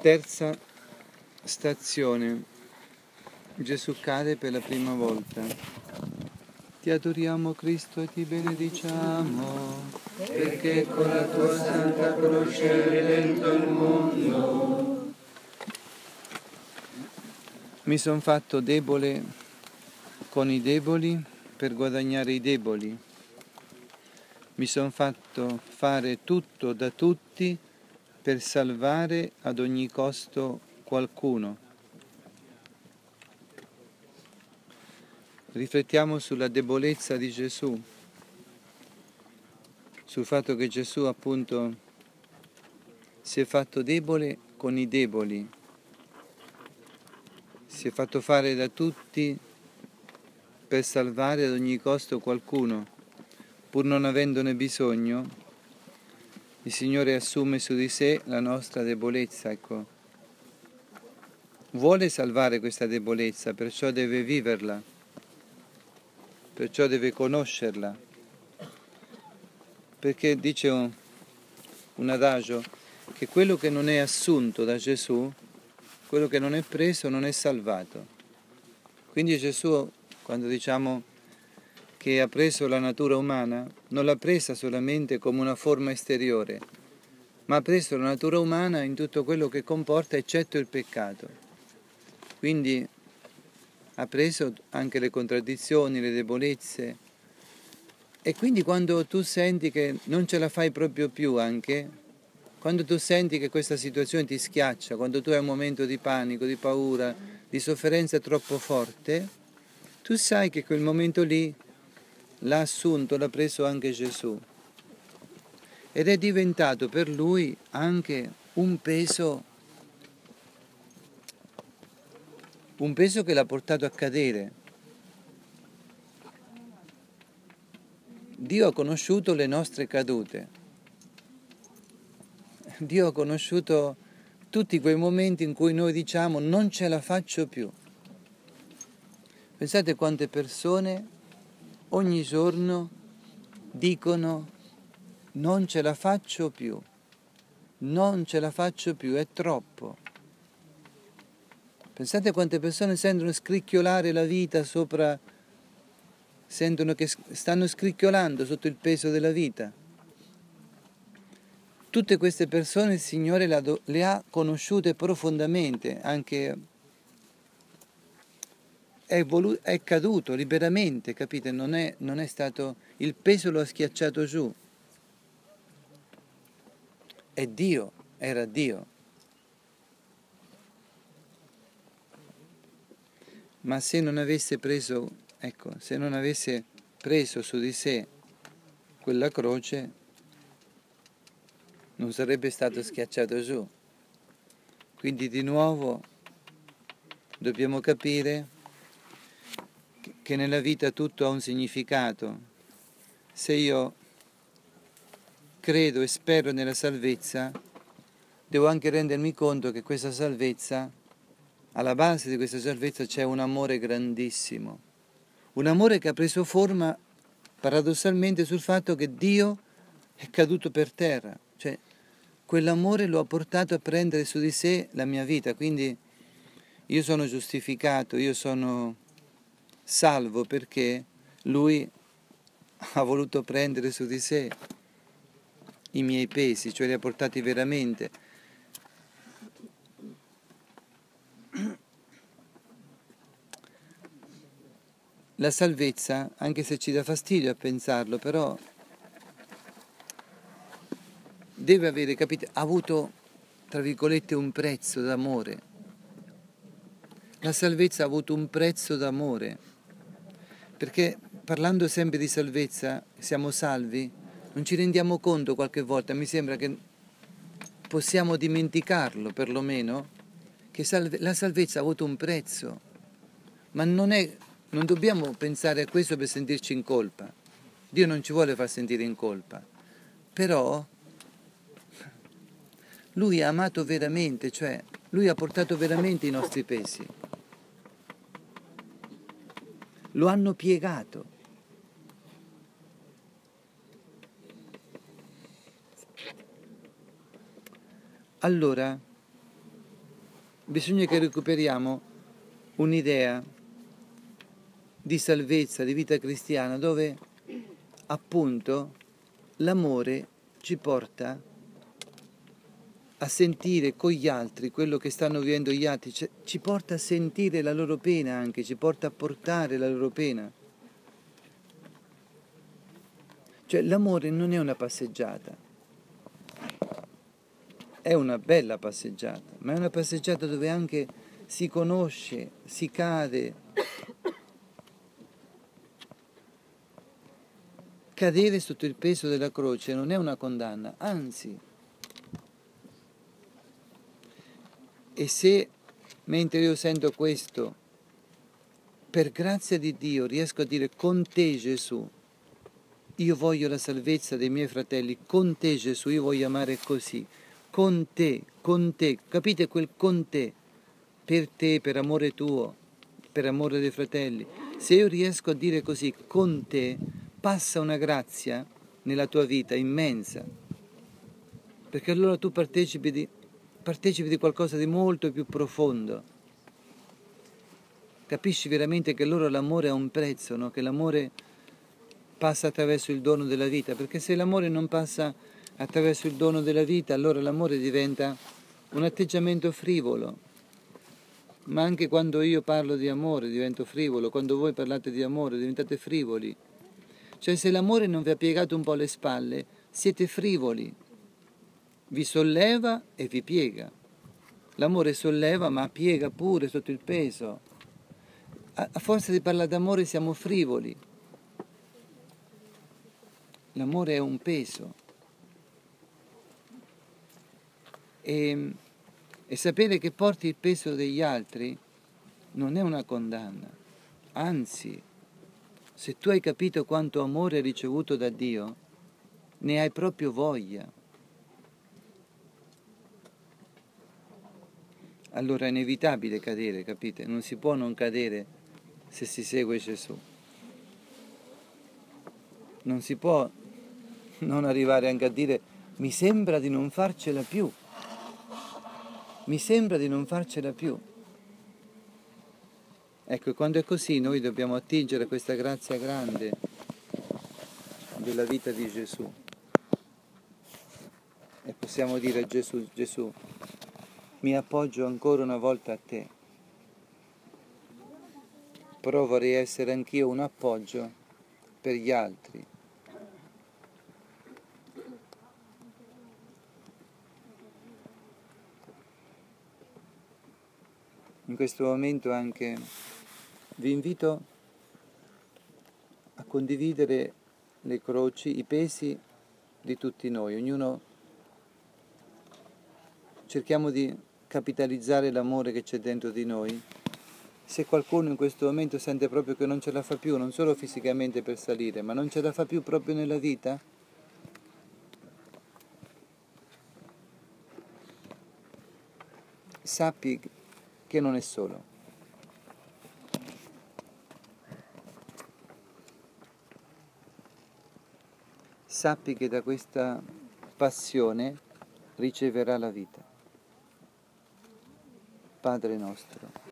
Terza stazione. Gesù cade per la prima volta. Ti adoriamo Cristo e ti benediciamo, perché con la tua santa croce hai redento il mondo. Mi son fatto debole con i deboli per guadagnare i deboli. Mi son fatto fare tutto da tutti per salvare ad ogni costo qualcuno. Riflettiamo sulla debolezza di Gesù, sul fatto che Gesù appunto si è fatto debole con i deboli, si è fatto fare da tutti per salvare ad ogni costo qualcuno, pur non avendone bisogno. Il Signore assume su di sé la nostra debolezza, ecco. Vuole salvare questa debolezza, perciò deve viverla, perciò deve conoscerla. Perché dice un adagio che quello che non è assunto da Gesù, quello che non è preso, non è salvato. Quindi Gesù, quando diciamo che ha preso la natura umana, non l'ha presa solamente come una forma esteriore, ma ha preso la natura umana in tutto quello che comporta, eccetto il peccato. Quindi ha preso anche le contraddizioni, le debolezze. E quindi quando tu senti che non ce la fai proprio più anche, quando tu senti che questa situazione ti schiaccia, quando tu hai un momento di panico, di paura, di sofferenza troppo forte, tu sai che quel momento lì l'ha assunto, l'ha preso anche Gesù. Ed è diventato per lui anche un peso che l'ha portato a cadere. Dio ha conosciuto le nostre cadute. Dio ha conosciuto tutti quei momenti in cui noi diciamo non ce la faccio più. Pensate quante persone ogni giorno dicono non ce la faccio più, non ce la faccio più, è troppo. Pensate quante persone sentono scricchiolare la vita sopra, sentono che stanno scricchiolando sotto il peso della vita. Tutte queste persone il Signore le ha conosciute profondamente, anche è caduto liberamente, capite? Non è stato, il peso lo ha schiacciato giù. È Dio, era Dio. Ma se non avesse preso, ecco, se non avesse preso su di sé quella croce, non sarebbe stato schiacciato giù. Quindi di nuovo dobbiamo capire che nella vita tutto ha un significato. Se io credo e spero nella salvezza, devo anche rendermi conto che questa salvezza, alla base di questa salvezza c'è un amore grandissimo, un amore che ha preso forma paradossalmente sul fatto che Dio è caduto per terra, cioè quell'amore lo ha portato a prendere su di sé la mia vita, quindi io sono giustificato, io sono salvo perché Lui ha voluto prendere su di sé i miei pesi, cioè li ha portati veramente. La salvezza, anche se ci dà fastidio a pensarlo, però deve avere, capite, ha avuto, tra virgolette, un prezzo d'amore. La salvezza ha avuto un prezzo d'amore, perché parlando sempre di salvezza, siamo salvi, non ci rendiamo conto qualche volta, mi sembra che possiamo dimenticarlo perlomeno, che la salvezza ha avuto un prezzo, ma non dobbiamo pensare a questo per sentirci in colpa. Dio non ci vuole far sentire in colpa, però Lui ha amato veramente, cioè Lui ha portato veramente i nostri pesi. Lo hanno piegato. Allora, bisogna che recuperiamo un'idea di salvezza, di vita cristiana, dove appunto l'amore ci porta a sentire con gli altri quello che stanno vivendo gli altri, ci porta a sentire la loro pena anche, ci porta a portare la loro pena. Cioè l'amore non è una passeggiata, è una bella passeggiata, ma è una passeggiata dove anche si conosce, si cade. Cadere sotto il peso della croce non è una condanna, anzi. E se, mentre io sento questo, per grazia di Dio riesco a dire con te Gesù, io voglio la salvezza dei miei fratelli, con te Gesù, io voglio amare così, con te, capite quel con te, per amore tuo, per amore dei fratelli. Se io riesco a dire così, con te, passa una grazia nella tua vita immensa, perché allora tu partecipi di qualcosa di molto più profondo. Capisci veramente che allora l'amore ha un prezzo, no? Che l'amore passa attraverso il dono della vita, perché se l'amore non passa attraverso il dono della vita, allora l'amore diventa un atteggiamento frivolo. Ma anche quando io parlo di amore divento frivolo, quando voi parlate di amore diventate frivoli. Cioè se l'amore non vi ha piegato un po' le spalle, siete frivoli. Vi solleva e vi piega. L'amore solleva ma piega pure sotto il peso. A forza di parlare d'amore siamo frivoli. L'amore è un peso. E sapere che porti il peso degli altri non è una condanna. Anzi, se tu hai capito quanto amore hai ricevuto da Dio, ne hai proprio voglia. Allora è inevitabile cadere, capite? Non si può non cadere se si segue Gesù. Non si può non arrivare anche a dire mi sembra di non farcela più. Mi sembra di non farcela più. Ecco, quando è così noi dobbiamo attingere a questa grazia grande della vita di Gesù. E possiamo dire a Gesù, Gesù, mi appoggio ancora una volta a te, però vorrei essere anch'io un appoggio per gli altri. In questo momento anche vi invito a condividere le croci, i pesi di tutti noi, ognuno cerchiamo di capitalizzare l'amore che c'è dentro di noi. Se qualcuno in questo momento sente proprio che non ce la fa più, non solo fisicamente per salire, ma non ce la fa più proprio nella vita, sappi che non è solo. Sappi che da questa passione riceverà la vita. Padre nostro.